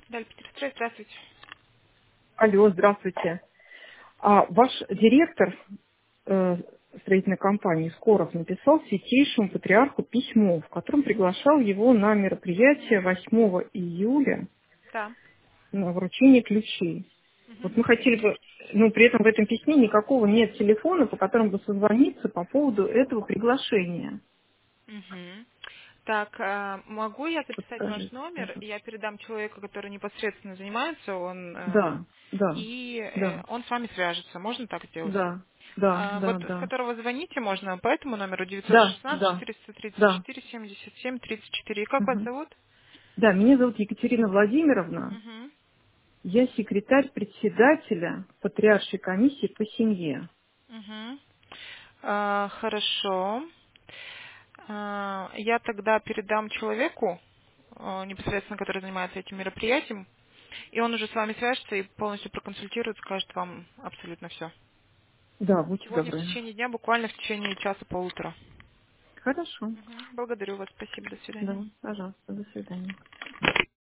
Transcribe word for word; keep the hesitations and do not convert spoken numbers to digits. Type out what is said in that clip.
Далее, Петерстрой, здравствуйте. Алло, здравствуйте. А ваш директор э, строительной компании Скоров написал Святейшему Патриарху письмо, в котором приглашал его на мероприятие восьмого июля Да. на вручение ключей. Вот Мгм. мы хотели бы, ну, при этом в этом письме никакого нет телефона, по которому бы созвониться по поводу этого приглашения. Мгм. Так, а, могу я записать ваш Подскажите, номер, и пожалуйста. я передам человеку, который непосредственно занимается, он, э, Да, да, и э, да, он с вами свяжется. Можно так сделать? да, да, А, да, вот с да, которого звоните, можно по этому номеру да, девятьсот шестнадцать да, четыреста тридцать да. четыре семьдесят семь тридцать четыре. И как вас Мгм. зовут? Да, меня зовут Екатерина Владимировна. Мгм. Я секретарь председателя Патриаршей комиссии по семье. Мгм. А, хорошо. А, я тогда передам человеку, э, непосредственно, который занимается этим мероприятием, и он уже с вами свяжется и полностью проконсультирует, скажет вам абсолютно все. Да, будьте Сегодня в добры. течение дня, буквально в течение часа-полутора. Хорошо. Мгм. Благодарю вас, спасибо, до свидания. Да, пожалуйста, до свидания.